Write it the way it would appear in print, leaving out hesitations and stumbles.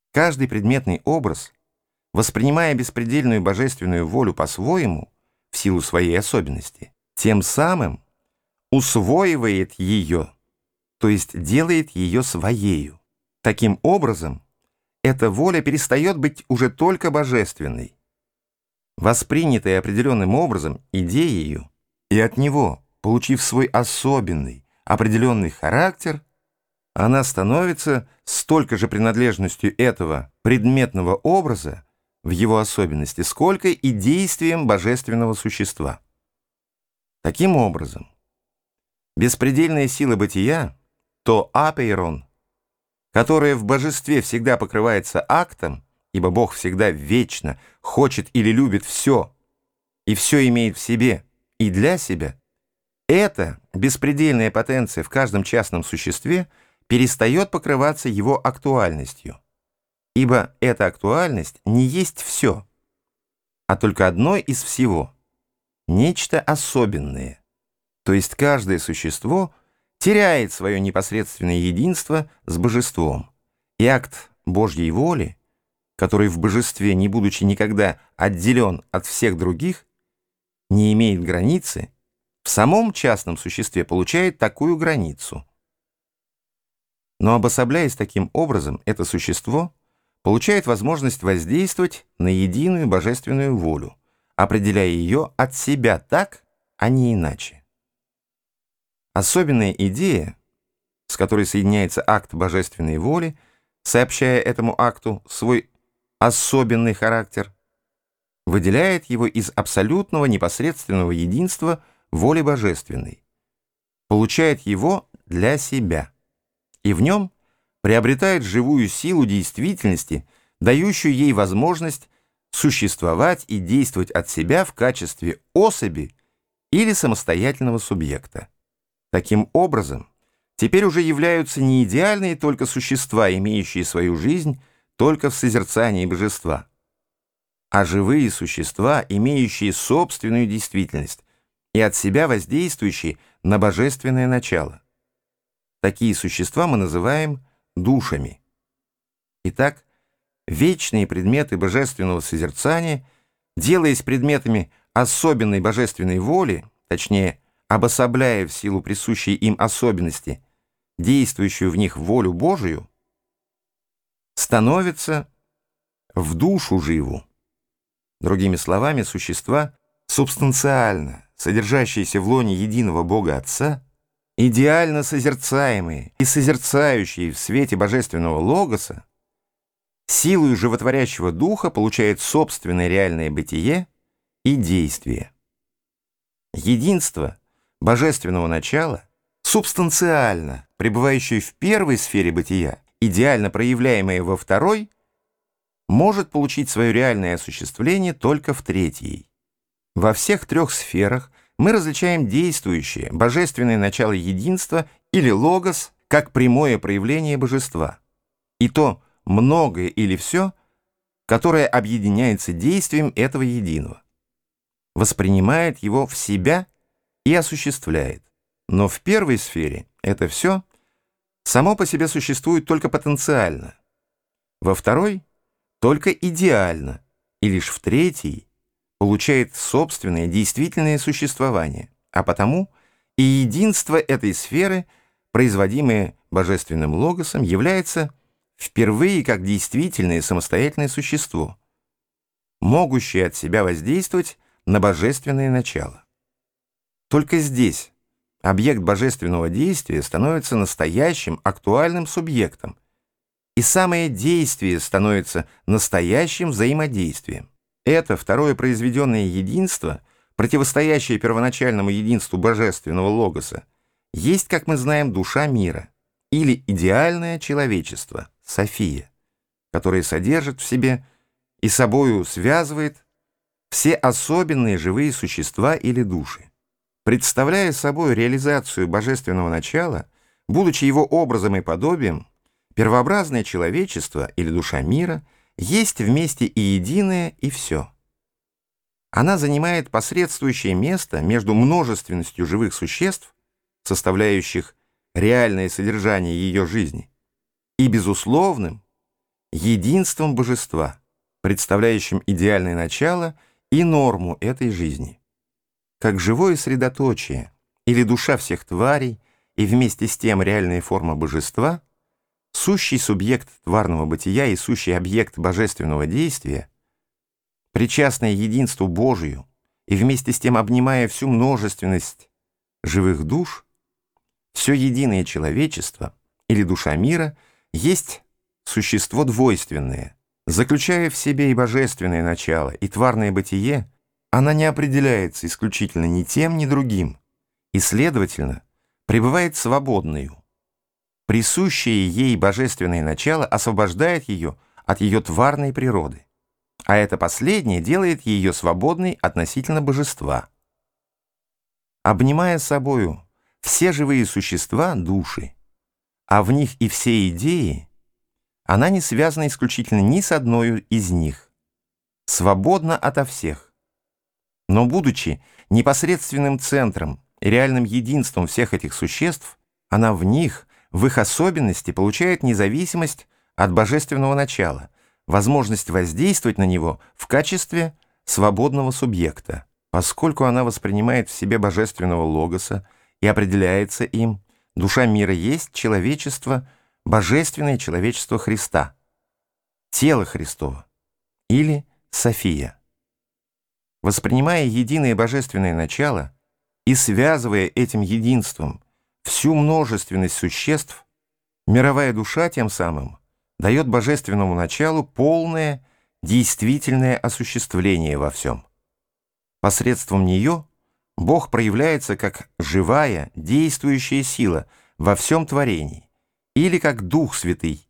Каждый предметный образ, воспринимая беспредельную божественную волю по-своему, в силу своей особенности, тем самым усвоивает ее, то есть делает ее своею. Таким образом, эта воля перестает быть уже только божественной. Воспринятая определенным образом идеею и от него, получив свой особенный, определенный характер, она становится столько же принадлежностью этого предметного образа в его особенности, сколько и действием божественного существа. Таким образом, беспредельная сила бытия, то апейрон, которая в божестве всегда покрывается актом, ибо Бог всегда вечно хочет или любит все, и все имеет в себе и для себя, эта беспредельная потенция в каждом частном существе перестает покрываться его актуальностью, ибо эта актуальность не есть все, а только одно из всего, нечто особенное, то есть каждое существо теряет свое непосредственное единство с божеством, и акт Божьей воли, который в божестве, не будучи никогда отделен от всех других, не имеет границы, в самом частном существе получает такую границу. Но обособляясь таким образом, это существо получает возможность воздействовать на единую божественную волю, определяя ее от себя так, а не иначе. Особенная идея, с которой соединяется акт божественной воли, сообщая этому акту свой особенный характер, выделяет его из абсолютного непосредственного единства воли божественной, получает его для себя, и в нем приобретает живую силу действительности, дающую ей возможность существовать и действовать от себя в качестве особи или самостоятельного субъекта. Таким образом, теперь уже являются не идеальные только существа, имеющие свою жизнь только в созерцании божества, а живые существа, имеющие собственную действительность и от себя воздействующие на божественное начало. Такие существа мы называем душами. Итак, вечные предметы божественного созерцания, делаясь предметами особенной божественной воли, точнее, обособляя в силу присущей им особенности, действующую в них волю Божию, становятся в душу живу. Другими словами, существа, субстанциально содержащиеся в лоне единого Бога Отца, идеально созерцаемые и созерцающие в свете божественного логоса, силою животворящего духа получают собственное реальное бытие и действие. Единство божественного начала, субстанциально пребывающее в первой сфере бытия, идеально проявляемое во второй, может получить свое реальное осуществление только в третьей. Во всех трех сферах мы различаем действующее, божественное начало единства или логос как прямое проявление божества, и то многое или все, которое объединяется действием этого единого, воспринимает его в себя и осуществляет. Но в первой сфере это все само по себе существует только потенциально, во второй — только идеально, и лишь в третьей получает собственное действительное существование, а потому и единство этой сферы, производимое божественным логосом, является впервые как действительное самостоятельное существо, могущее от себя воздействовать на божественное начало. Только здесь объект божественного действия становится настоящим актуальным субъектом, и самое действие становится настоящим взаимодействием. Это второе произведенное единство, противостоящее первоначальному единству божественного логоса, есть, как мы знаем, душа мира, или идеальное человечество, София, которое содержит в себе и собою связывает все особенные живые существа или души. Представляя собой реализацию божественного начала, будучи его образом и подобием, первообразное человечество или душа мира есть вместе и единое, и все. Она занимает посредствующее место между множественностью живых существ, составляющих реальное содержание ее жизни, и безусловным, единством божества, представляющим идеальное начало и норму этой жизни. Как живое средоточие или душа всех тварей и вместе с тем реальная форма божества, сущий субъект тварного бытия и сущий объект божественного действия, причастное единству Божию и вместе с тем обнимая всю множественность живых душ, все единое человечество или душа мира есть существо двойственное. Заключая в себе и божественное начало, и тварное бытие, она не определяется исключительно ни тем, ни другим, и, следовательно, пребывает свободною. Присущее ей божественное начало освобождает ее от ее тварной природы, а это последнее делает ее свободной относительно божества. Обнимая собою все живые существа, души, а в них и все идеи, она не связана исключительно ни с одной из них, свободна ото всех. Но, будучи непосредственным центром и реальным единством всех этих существ, она в них, в их особенности, получает независимость от божественного начала, возможность воздействовать на него в качестве свободного субъекта, поскольку она воспринимает в себе божественного логоса и определяется им. Душа мира есть человечество, божественное человечество Христа, тело Христово или София. Воспринимая единое божественное начало и связывая этим единством всю множественность существ, мировая душа тем самым дает божественному началу полное, действительное осуществление во всем. Посредством нее Бог проявляется как живая, действующая сила во всем творении, или как Дух Святый,